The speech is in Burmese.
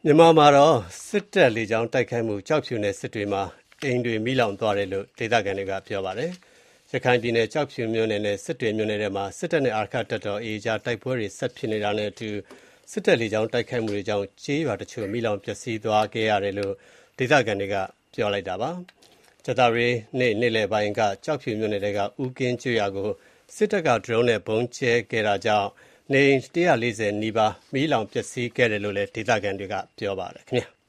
မြန်မာမှာတော့စစ်တပ်လေကြောင်းတိုက်ခိုက်မှုကျောက်ဖြူနယ်စစ်တွေမှာအိမ်တွေမီးလောင်သွားတယ်လို့ဒေသခံတွေကပြောပါတယ်။ရခိုင်ပြည်နယ်ကျောက်ဖြူမြို့နယ်နဲ့စစ်တွေမြို့နယ်ထဲမှာစစ်တပ်နဲ့အာရက္ခတပ်တော် AA ကြားတိုက်ပွဲတွေဆက်ဖြစ်နေတာနဲ့အတူစစ်တပ်လေကြောင်းတိုက်ခိုက်မှုတွေကြောင့်ကျေးရွာတချို့မီးလောင်ပျက်စီးသွားခဲ့ရတယ်လို့ဒေသခံတွေကပြောပါတယ်။ကြာသပတေးနေ့နေ့လယ်ပိုင်းကကျောက်ဖြူမြို့နယ်ထဲကဦးကင်းကျေးရွာကိုစစ်တပ်ကဒရုန်းနဲ့ဗုံးကြဲခဲ့တာကြောင့်နေအိမ်140နီးပါးမီးလောင်ပျက်စီးခဲ့တယ်လို့လည်းဒေသခံတွေကပြောပါတယ်ခင်ဗျာ။